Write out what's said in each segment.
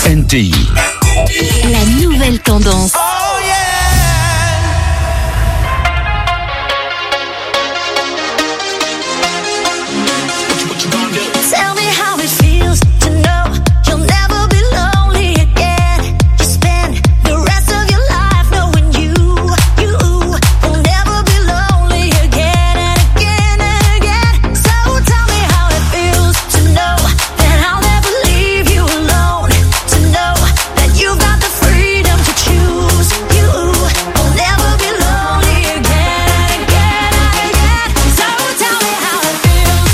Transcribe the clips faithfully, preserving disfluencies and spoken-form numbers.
N T I. La nouvelle tendance. Oh yeah. Tell me how it feels to know you'll never be lonely again. You spend the rest of your life knowing you, you will never be lonely again and again and again. So tell me how it feels to know that I'll never leave you alone. To know that you've got the freedom to choose. You will never be lonely again and again and again. So tell me how it feels.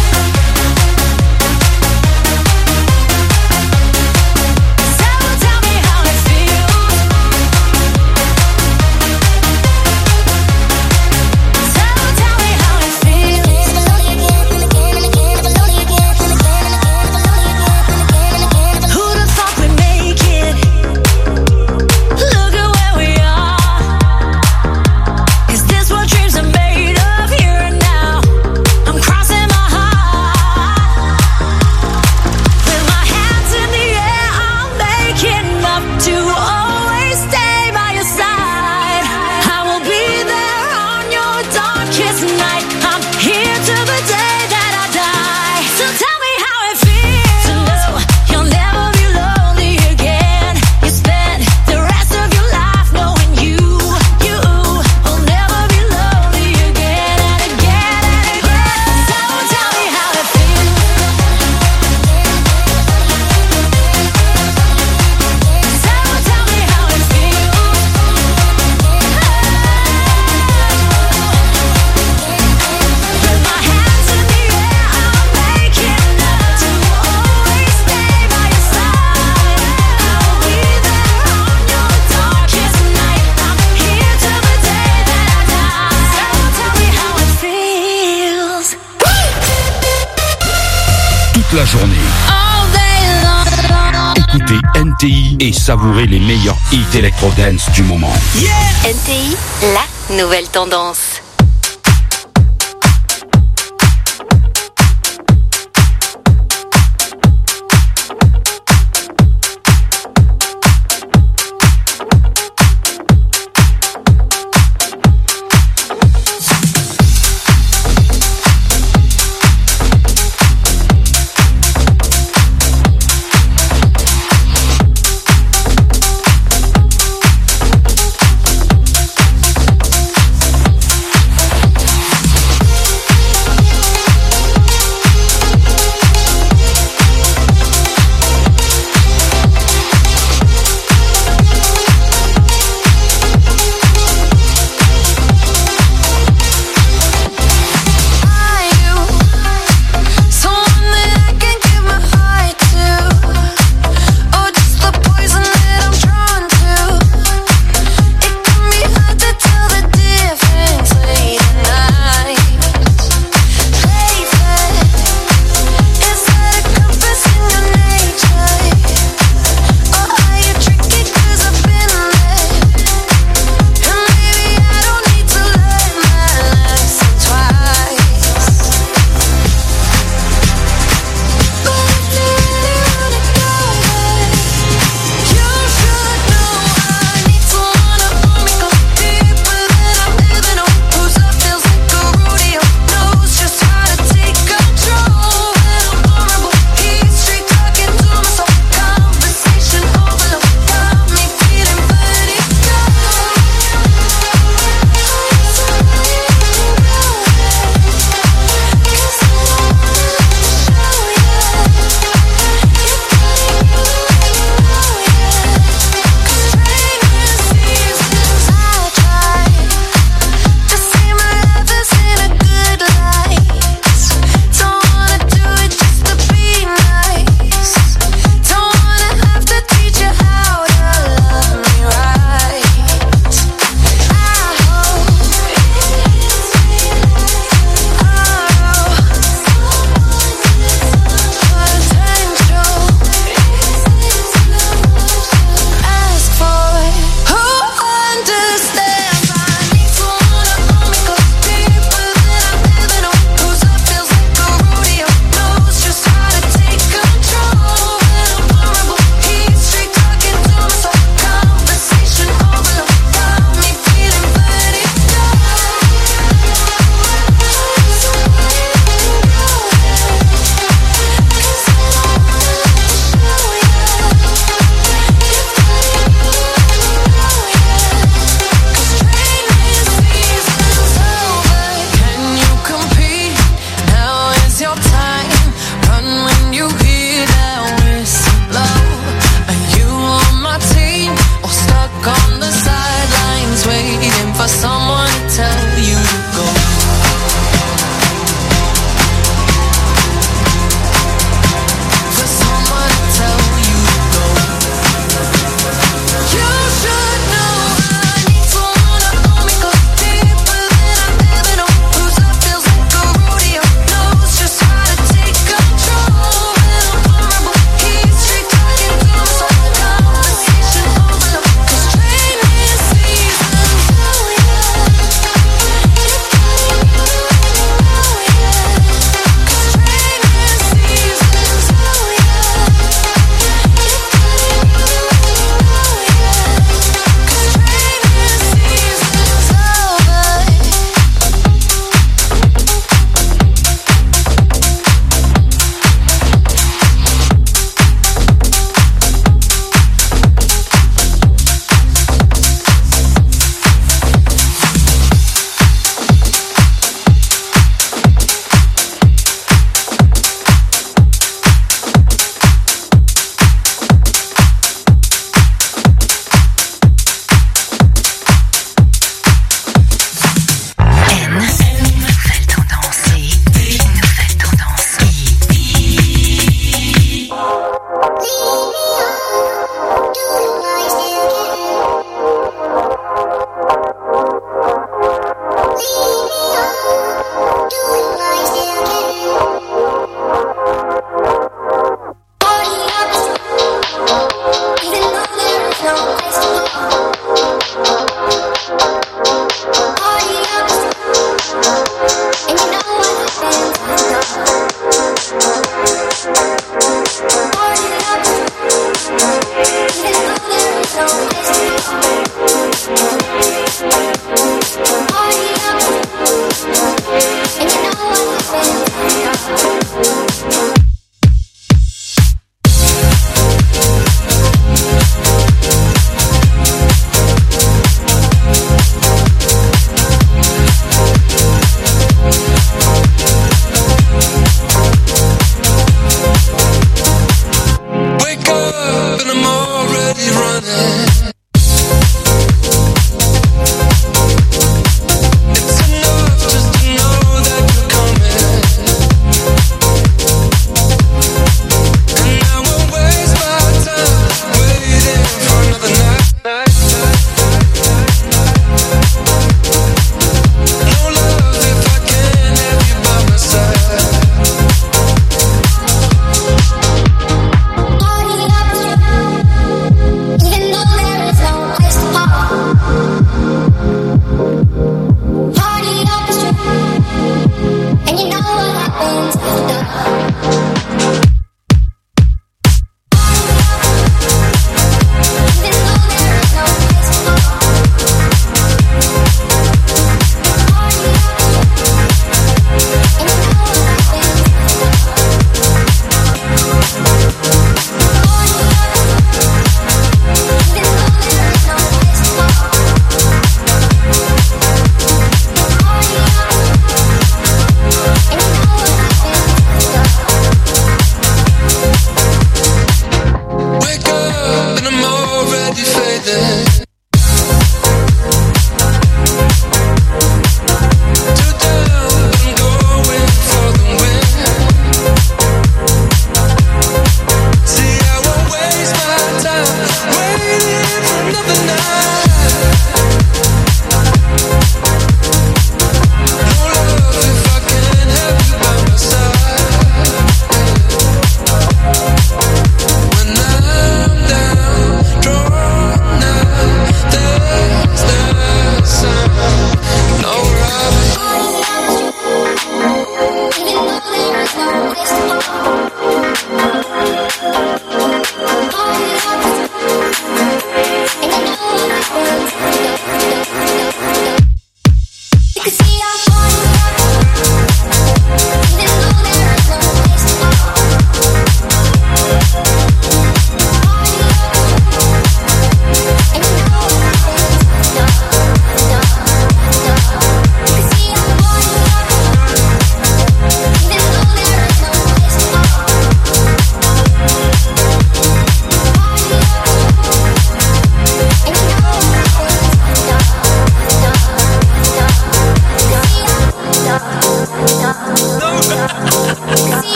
To always stay by your side, I will be there on your darkest night. I'm here till the day that I die. So tell me how it feels to know you'll never be lonely again. You spend the rest of your life knowing you, you will never be lonely again and again and again. So tell me how it feels. Toute la journée. Écoutez N T I et savourez les meilleurs hits électro-dance du moment. Yeah. N T I, la nouvelle tendance.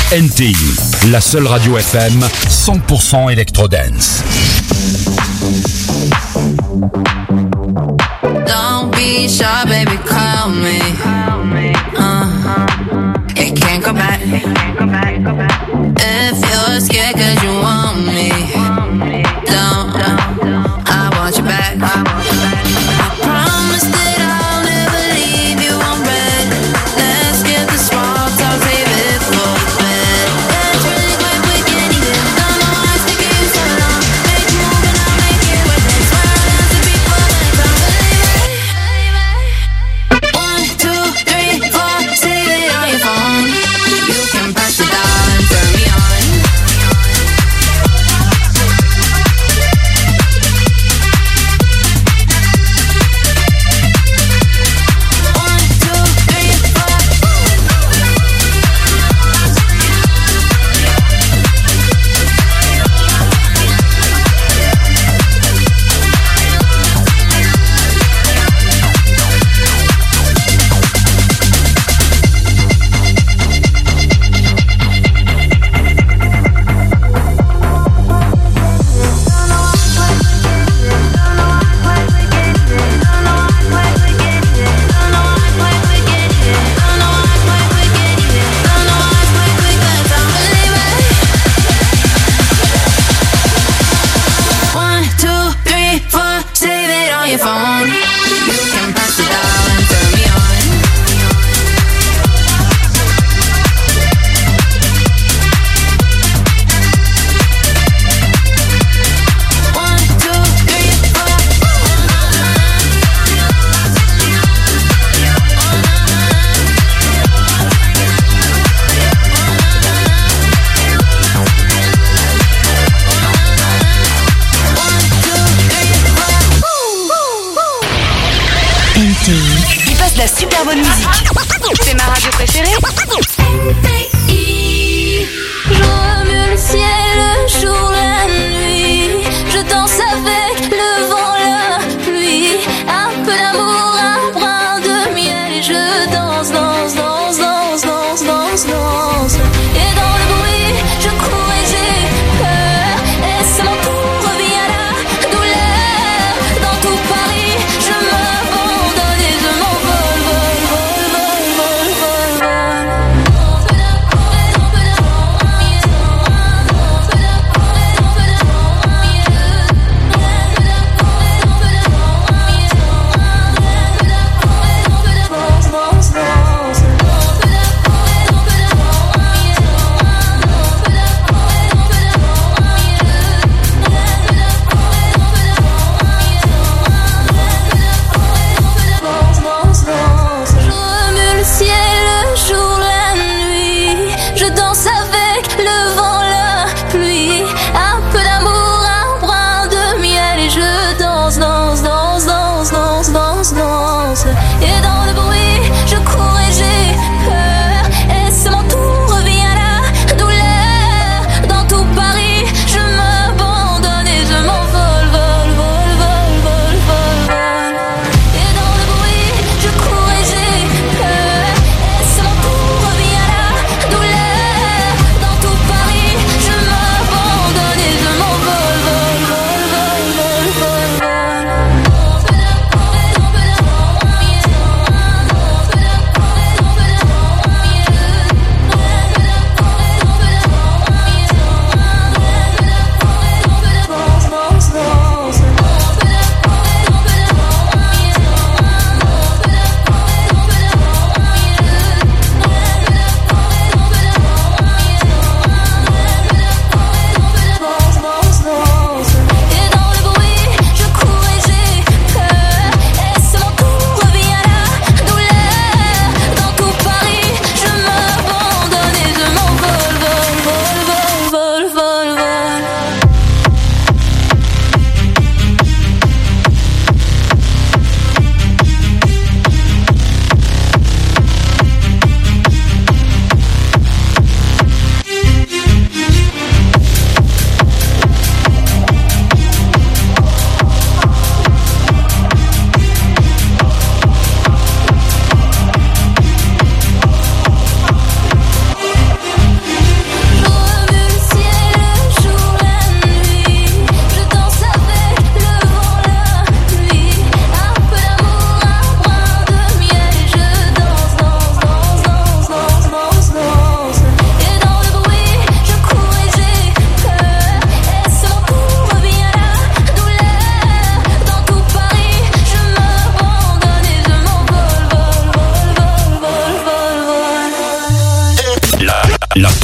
N T I, la seule radio F M cent pour cent électro-dance. Don't be shy, baby, call me. Uh, it can't go back. If you're scared cause you want me, don't, I want you back. I promise that I'll never leave you on red. Let's get the small talk, save it for bed. It's really quick, we can't even. Don't know why it's taking you so long. Make you move and I'll make it worth it. Swear I'll dance to people that don't believe it. One, two, three, four, save it on your phone. You can press the dial and turn me on. Il passe de la super bonne musique. C'est ma radio préférée. N T I. Je remue le ciel, le jour, la nuit. Je danse avec le vent, la pluie. Un peu d'amour, un brin de miel. Et je danse, danse, danse, danse, danse, danse, danse. Et dans le bruit, je cours et j'ai peur. Et c'est mon tour, revient la douleur. Dans tout Paris, je m'abandonne et je m'envole, vol, vol, vol, vol, vol, vol.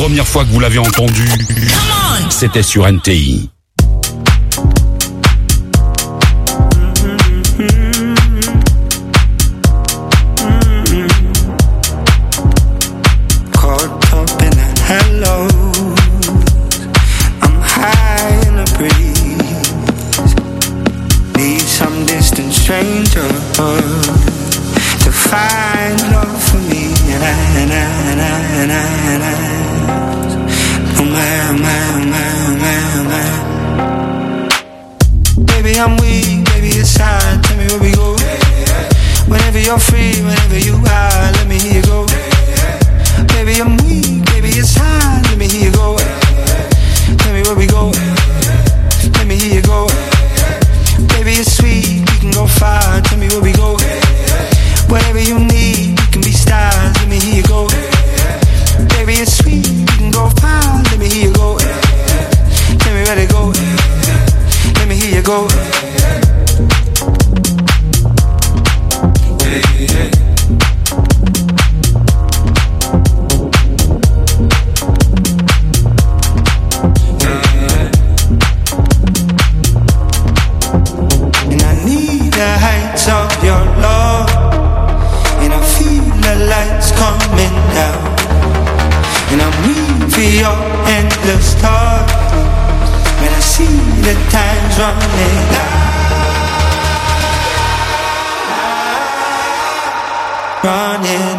première fois que vous l'avez entendu, c'était sur N T I. Hello, I'm high in the breeze. Need some distant stranger to find love for me. And I, and I, and I, and I, and I, oh my, my, my, my, my. Baby, I'm weak, baby, it's hard. Tell me where we go. Whenever you're free, whenever you are, let me hear you go. Baby, I'm weak, baby, it's hard. Let me hear you go. Tell me where we go. Let me hear you go. Baby, it's sweet, we can go far. Tell me where we go. Whatever you need, you can be stars. Let me hear you go. Baby, it's sweet, we can go far. Let me hear you go. Tell me where to go. Let me hear you go. Of your love, and I feel the lights coming down, and I'm waiting for your endless talk. When I see the time's running out, running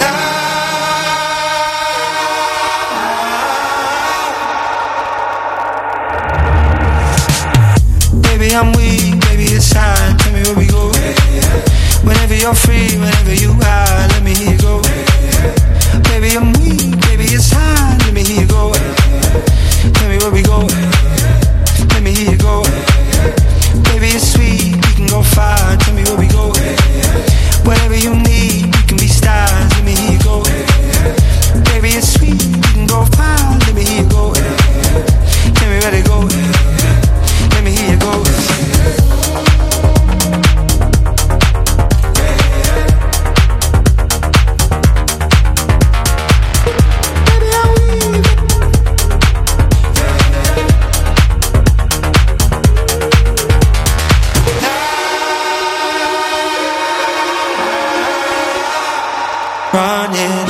out. Baby, I'm weak, baby, it's hard. Tell me where we go. Whenever you're free, whenever you are, let me hear you go. Baby, I'm weak, baby, it's hard. Let me hear you go. Tell me where we go. Let me hear you go. Baby, it's sweet, we can go far. Tell me where we go. Whatever you need, we can be stars. Let me hear you go. Baby, it's sweet, we can go far. Let me hear you go. Tell me where to go. Let me hear you go. Running.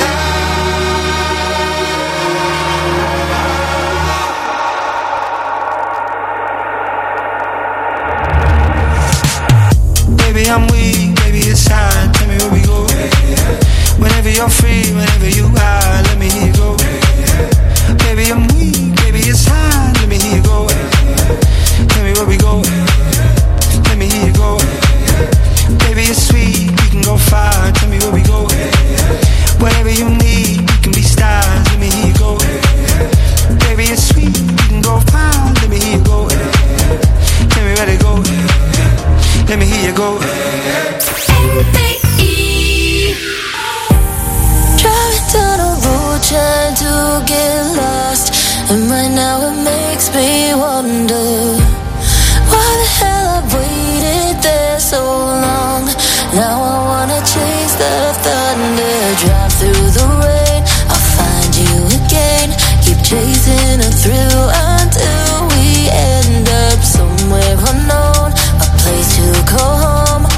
Baby, I'm weak, baby, it's hard. Tell me where we go. Whenever you're free, whenever you are, let me hear you go. Baby, I'm weak, baby, it's hard. Let me hear you go. Tell me where we go. Let me hear you go. Baby, it's sweet, we can go far. Tell me where we go. Whatever you need, you can be stars. Let me hear you go. Baby, it's sweet, we can go far. Let me hear you go. Tell me where to go. Let me hear you go. N T I. Driving down a road trying to get lost, and right now it makes me wonder why the hell I waited there so long. Now I wanna chase the thunder, drive through the rain, I'll find you again, keep chasing a thrill until we end up somewhere unknown, a place to call home.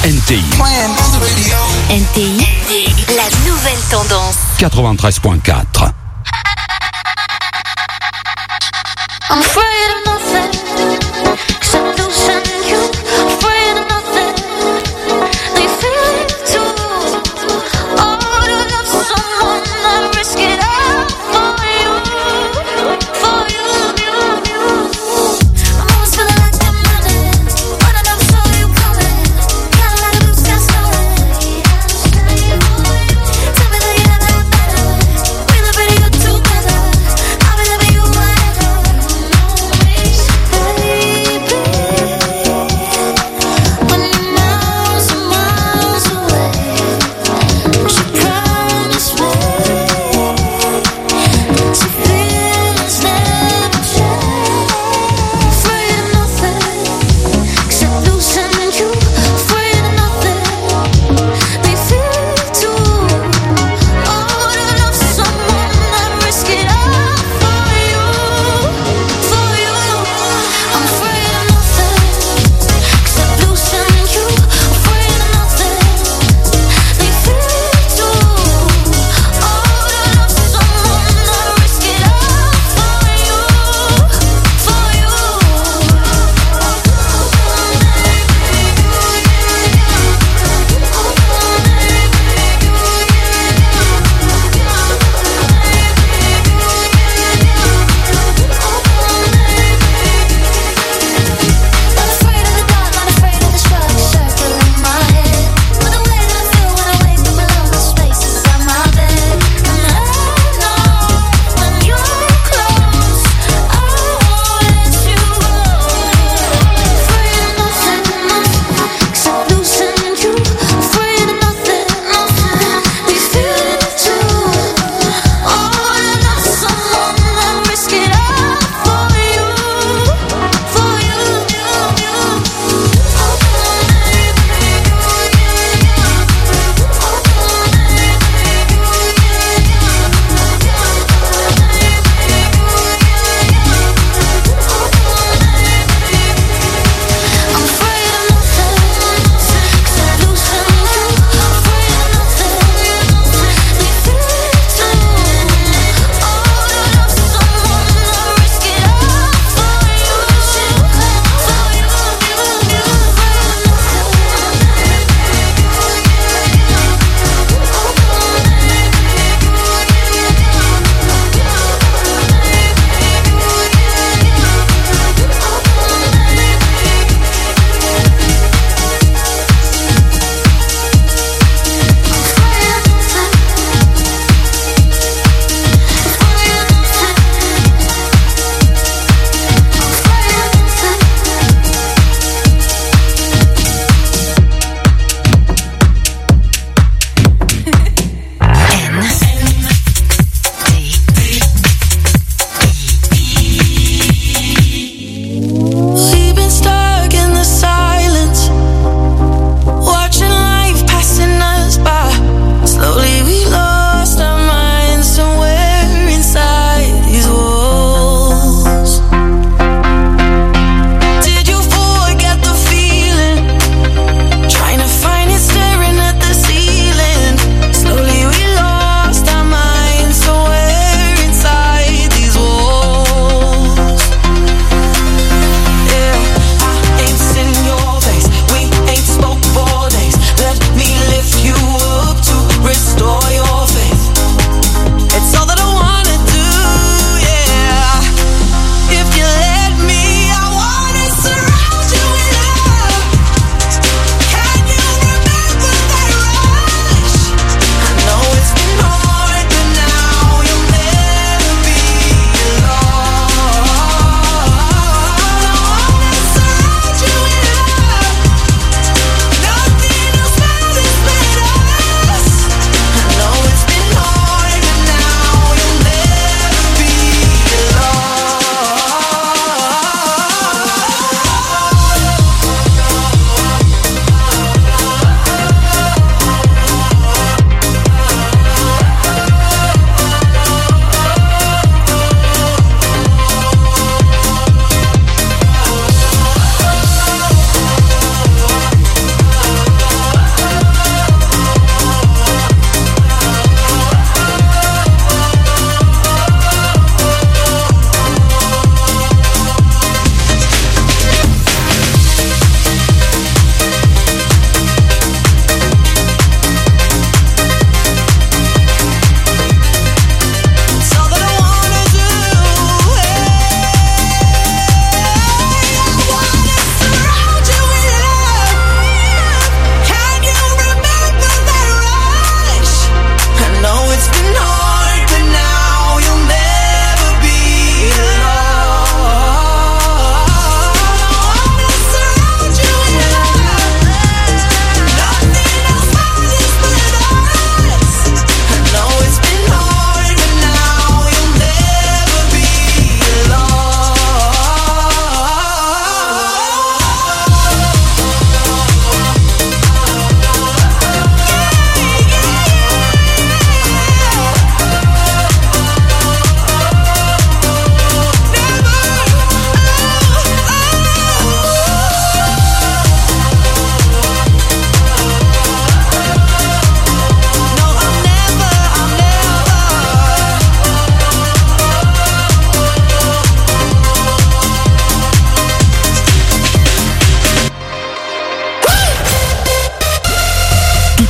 N T I. N T I, la nouvelle tendance. quatre-vingt-treize point quatre. I'm afraid of nothing, 'cause I'm losing you. Afraid of nothing, they feel it too. Oh, to love someone, I risk it all for you, for you, you, you. I'm always feeling like I'm running, but I never saw you coming. Kinda like a blue sky snowing. Tell me that you never had better. We look pretty good together. I'll be loving you forever. Baby,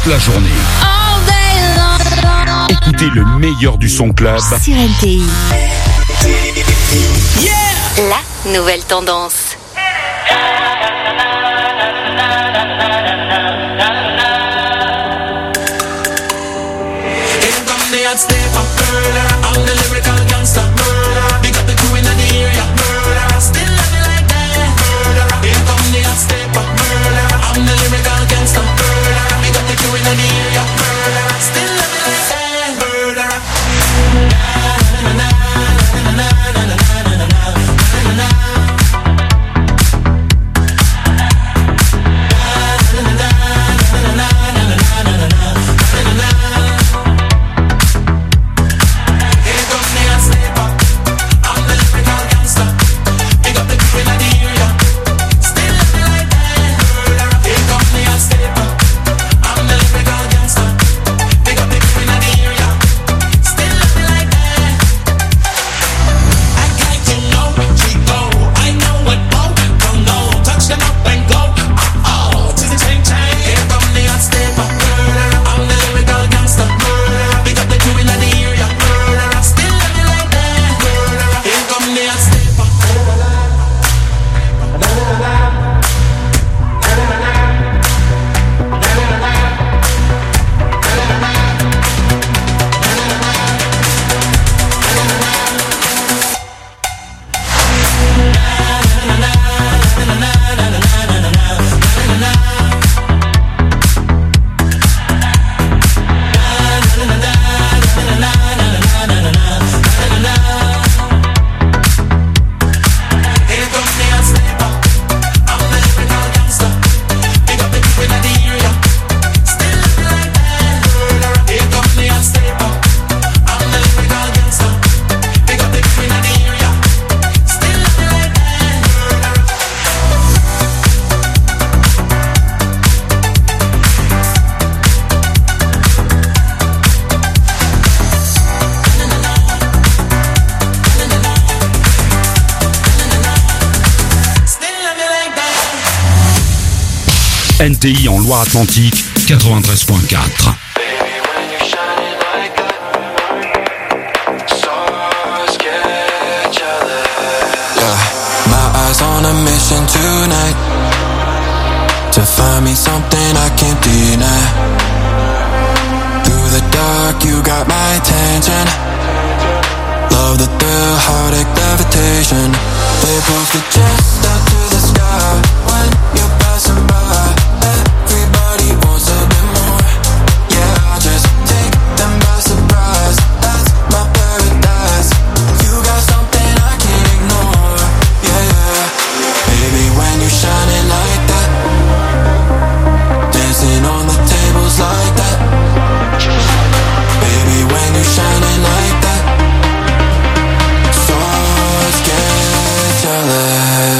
toute la journée. Écoutez le meilleur du son club sur N T I. La nouvelle tendance. N T I en Loire-Atlantique, quatre-vingt-treize point quatre. On a mission tonight to find me something I can't deny. Through the dark, you got my attention. Love the thrill, heartache, levitation. They posted just up to the sky when you're passing by. Everybody wants a bit more. Yeah, I just take them by surprise. That's my paradise. You got something I can't ignore. Yeah, yeah. Baby, when you're shining like that, dancing on the tables like that. Baby, when you're shining like that, stars get jealous.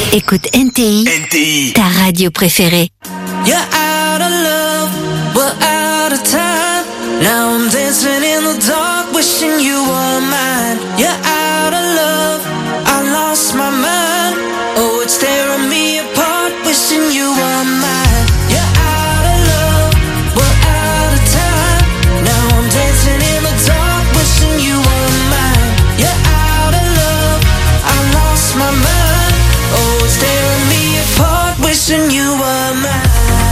Écoute N T I, N T I, ta radio préférée. You're out of love, we're out of time. Now I'm dancing in the dark, wishing you were mine. You're out of love, I lost my mind. Oh, it's tearing me apart, wishing you were mine. You're out of love, we're out of time. Now I'm dancing in the dark, wishing you were mine. You're out of love, I lost my mind. Oh, it's tearing me apart, wishing you were mine.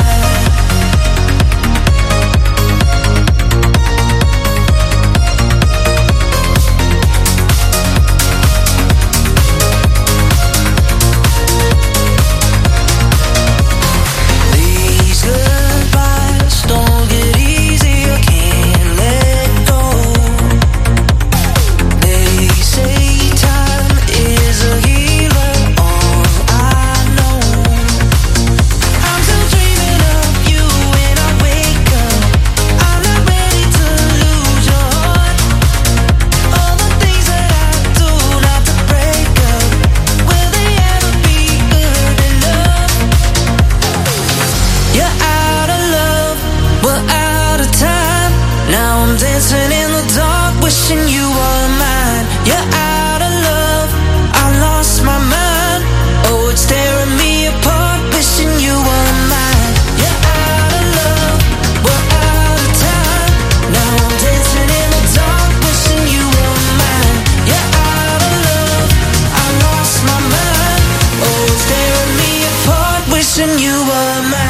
Dancing in the dark, wishing you were mine. You're out of love, I lost my mind. Oh, it's tearing me apart, wishing you were mine. You're out of love, we're out of time. Now I'm dancing in the dark, wishing you were mine. You're out of love, I lost my mind. Oh, it's tearing me apart, wishing you were mine.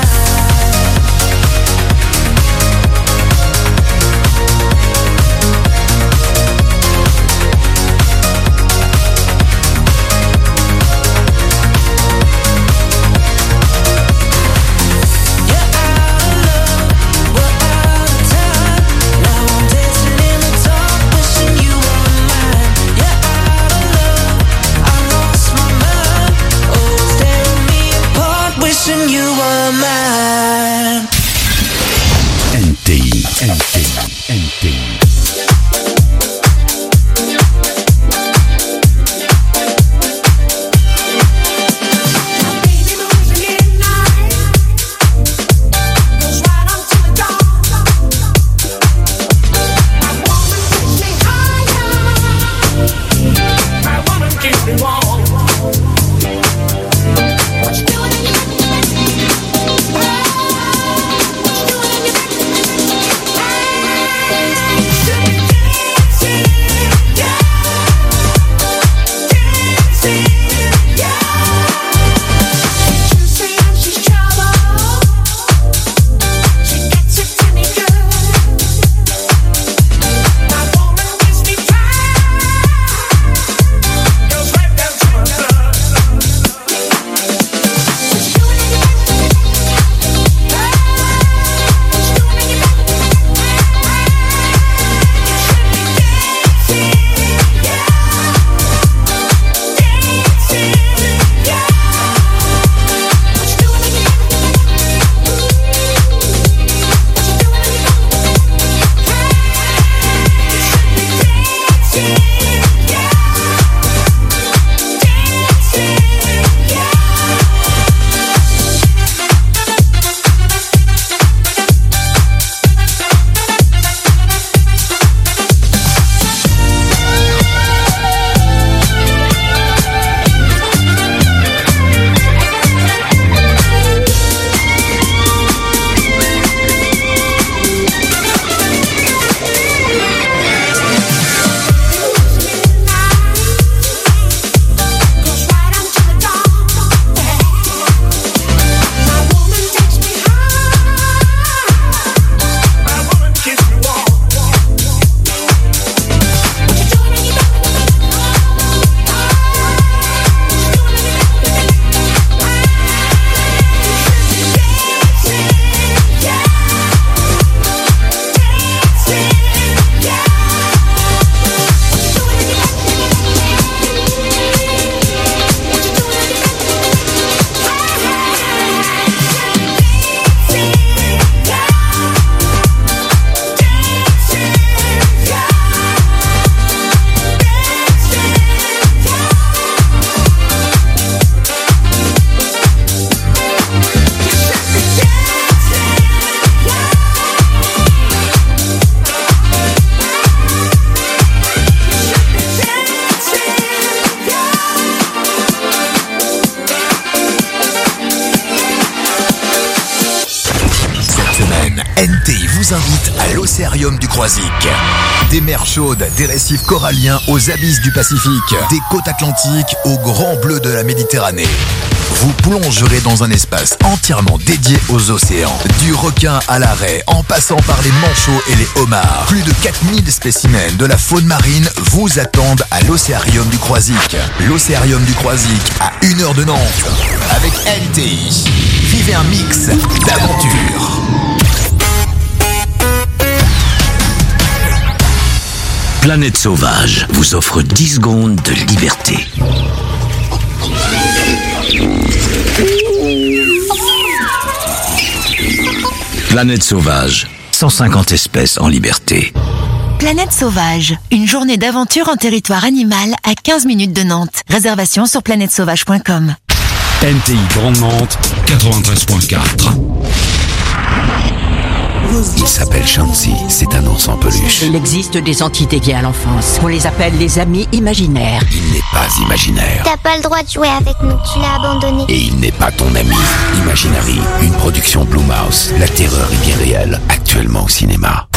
You were mine. N T I, N T I, N T I. Bye. l'Océarium du Croisic. Des mers chaudes, des récifs coralliens aux abysses du Pacifique, des côtes atlantiques aux grands bleus de la Méditerranée. Vous plongerez dans un espace entièrement dédié aux océans. Du requin à la raie, en passant par les manchots et les homards. Plus de quatre mille spécimens de la faune marine vous attendent à l'Océarium du Croisic. L'Océarium du Croisic à une heure de Nantes. Avec N T I. Vivez un mix d'aventures. Planète Sauvage vous offre dix secondes de liberté. Planète Sauvage, cent cinquante espèces en liberté. Planète Sauvage, une journée d'aventure en territoire animal à quinze minutes de Nantes. Réservation sur planète sauvage point com. N T I Grande Nantes, quatre-vingt-treize virgule quatre. Il s'appelle Shansi, c'est un ours en peluche. Il existe des entités liées à l'enfance. On les appelle les amis imaginaires. Il n'est pas imaginaire. T'as pas le droit de jouer avec nous, tu l'as abandonné. Et il n'est pas ton ami. Imaginary, une production Blue Mouse. La terreur est bien réelle, actuellement au cinéma.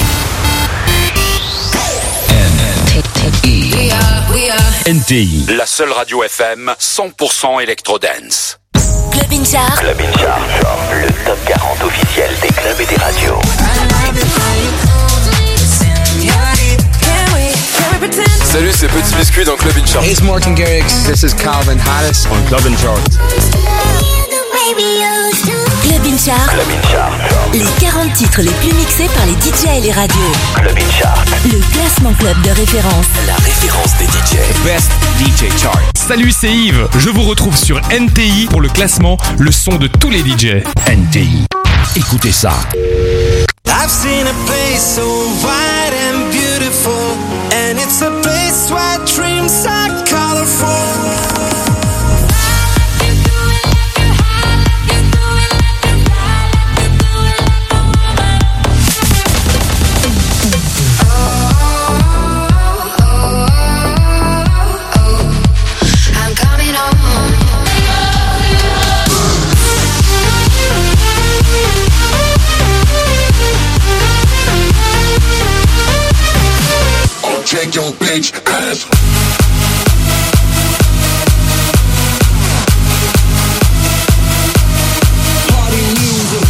N T I, la seule radio F M cent pour cent électro-dance. Club in Chart. Club in Chart, le top quarante officiel des clubs et des radios. Salut, c'est Petit Biscuit dans Club in Chart. Hey, it's Martin Garrix. This is Calvin Harris on Club in Chart. Club in Chart. Club in Chart. Les quarante titres les plus mixés par les D J et les radios. Club in Chart. Le classement club de référence. La référence des D J. Best D J Chart. Salut, c'est Yves. Je vous retrouve sur N T I pour le classement, le son de tous les D J. N T I. Écoutez ça. I've seen a place so wide and beautiful, and it's a place where dreams are colorful. Check your bitch ass. Party music.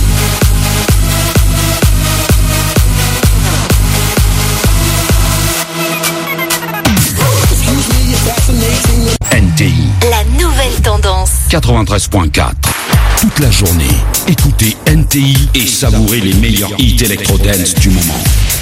N T I. La nouvelle tendance. quatre-vingt-treize virgule quatre. Toute la journée, écoutez N T I et savourez les meilleurs hits électro-dance du moment.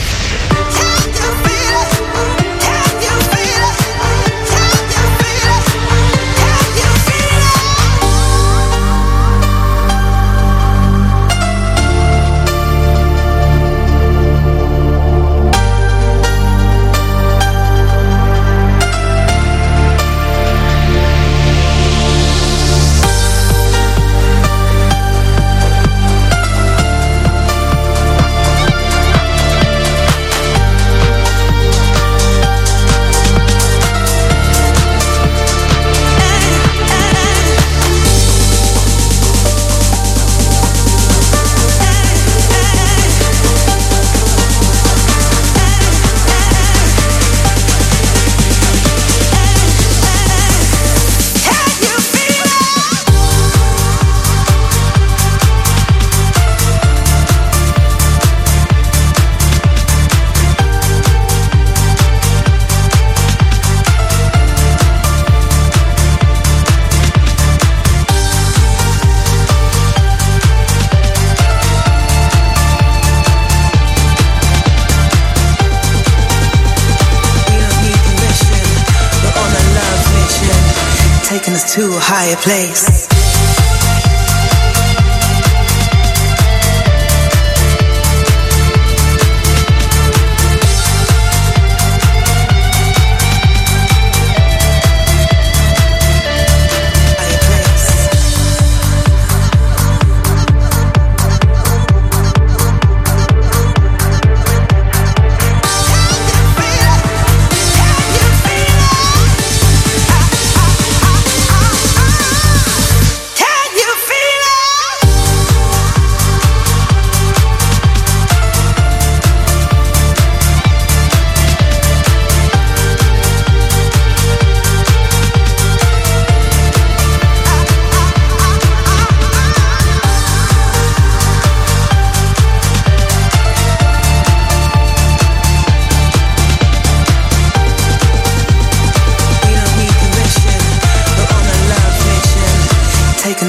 To a higher place.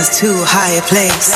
us to a higher place.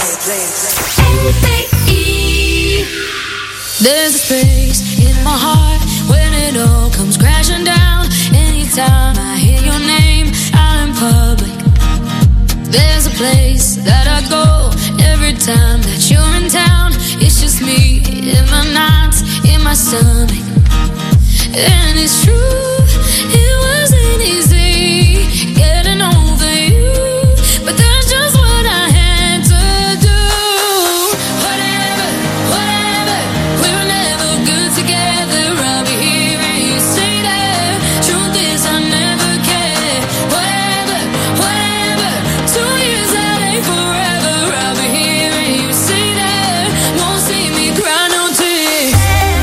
There's a space in my heart when it all comes crashing down. Anytime I hear your name out in public, there's a place that I go every time that you're in town. It's just me in my nights, in my stomach. And it's true, it wasn't easy getting over you, but that's just what I had to do. Whatever, whatever, we were never good together. I'll be here and you say that. Truth is I never cared. Whatever, whatever, two years that ain't forever. I'll be here and you say that. Won't see me cry no tears.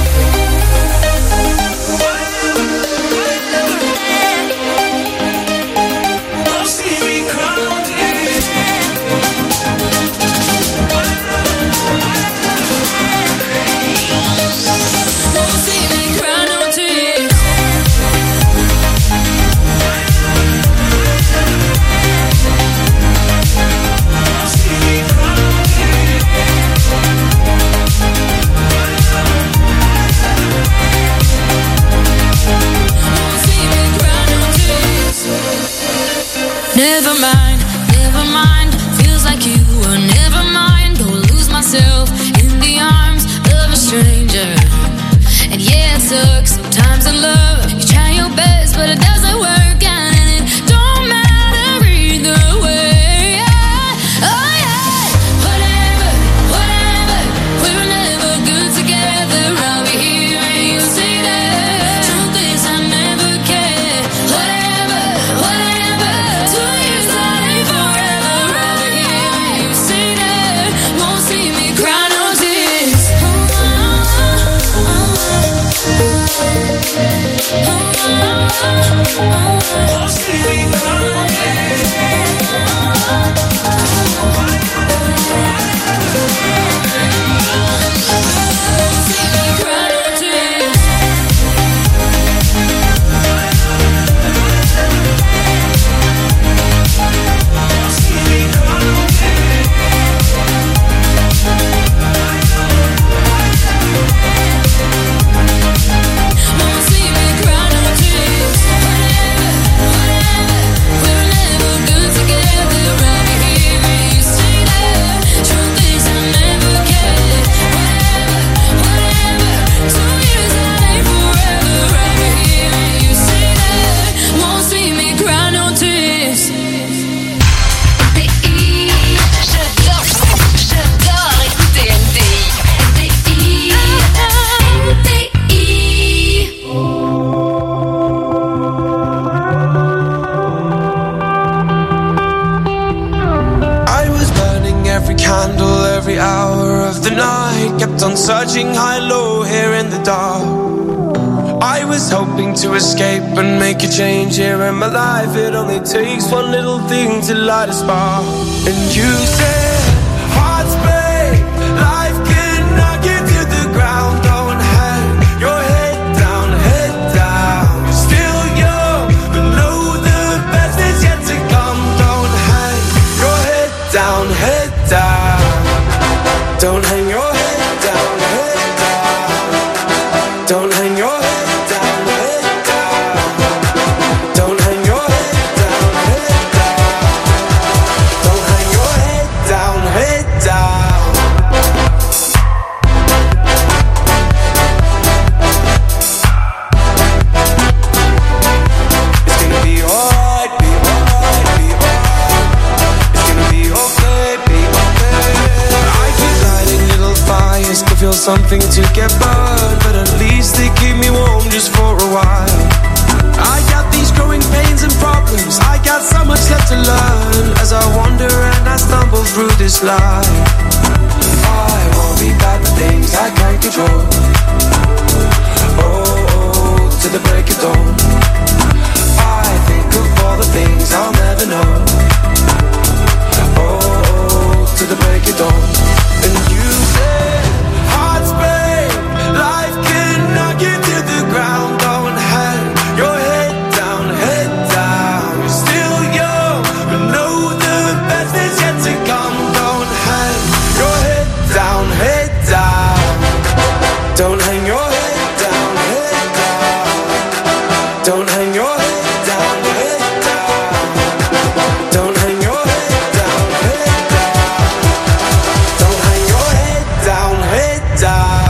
Never mind, never mind. Feels like you were never mine. Go lose myself in the arms of a stranger. And yeah, it sucks sometimes in love. You try your best, but it doesn't work out, and it don't matter either way. Yeah. Oh yeah, whatever, whatever. We were never good together. I'll be here and you say that. Truth is I never cared. Whatever, whatever. Two years that ain't forever. I'll be here and you say that. Won't see me cry no tears. Won't see me cry no searching high-low here in the dark. I was hoping to escape and make a change here in my life. It only takes one little thing to light a spark. And you said, hearts break, life can knock you to the ground. Don't hang your head down, head down. You're still young, but know the best is yet to come. Don't hang your head down, head down. Don't hang your head. Don't hang your head down, head down. Don't hang your head down, head down. Don't hang your head down, head down. It's gonna be alright, be alright, be alright. It's gonna be okay, be okay. I keep lighting little fires to feel something to get burned, but at least they keep me warm just for a while. I got these growing pains and problems. I got so much left to learn as I wander and I stumble through this life. I won't be bad for things I can't control. Oh, oh, to the break of dawn. I think of all the things I'll never know. Oh, oh, to the break of dawn. And you said, hearts break, life can knock you to the ground. Don't hang your head down, head down. You're still young, but know the best is yet to come. hang your head down, head down. Don't hang your head down, head down. Don't hang your head down, head down. Don't hang your head down, head down.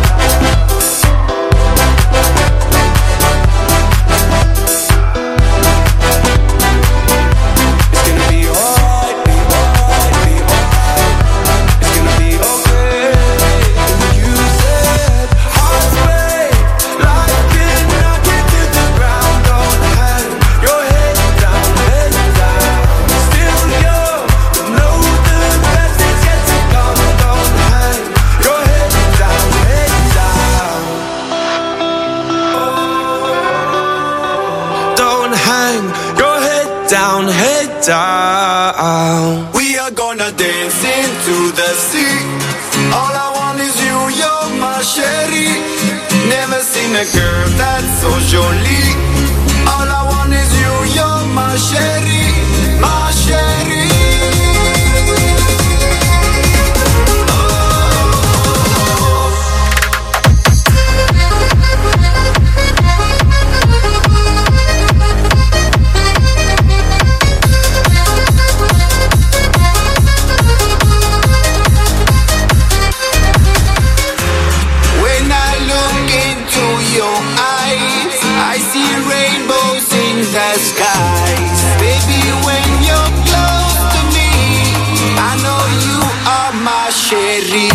Down, head down. We are gonna dance into the sea. All I want is you, you're my chérie. Never seen a girl that's so jolie. All I want is you, you're my chérie, my chérie. Skies. Baby, when you're close to me, I know you are my chérie.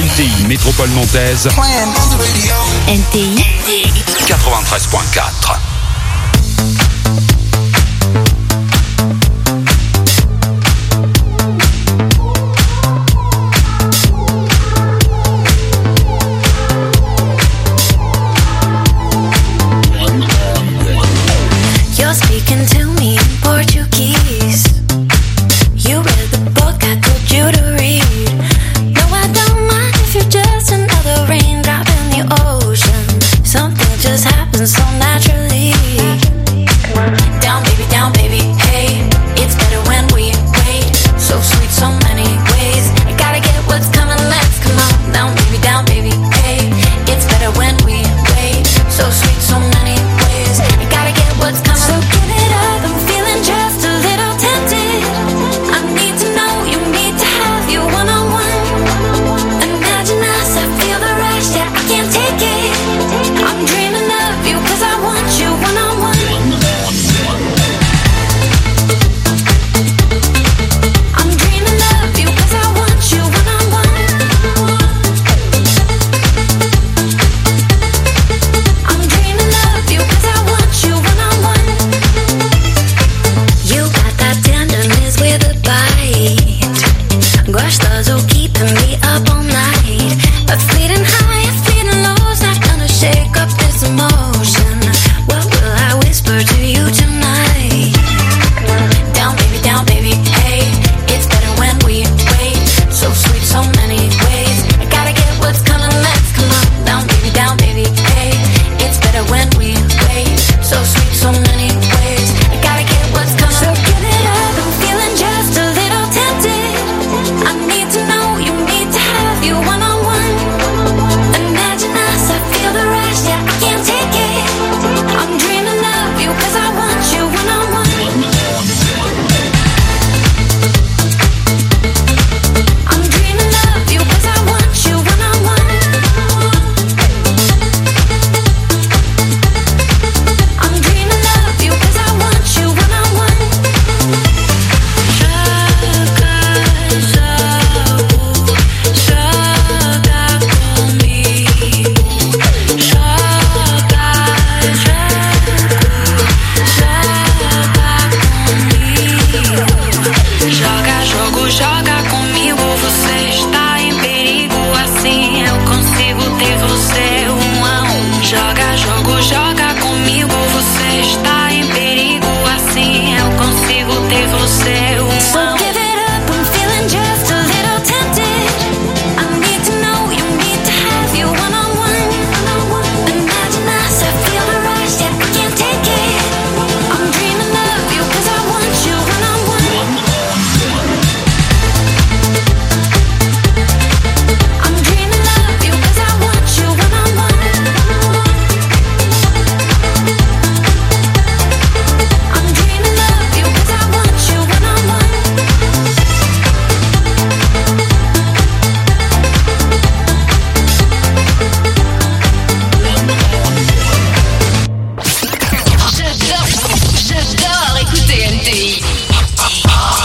Métropole nantaise. N T I quatre-vingt-treize point quatre.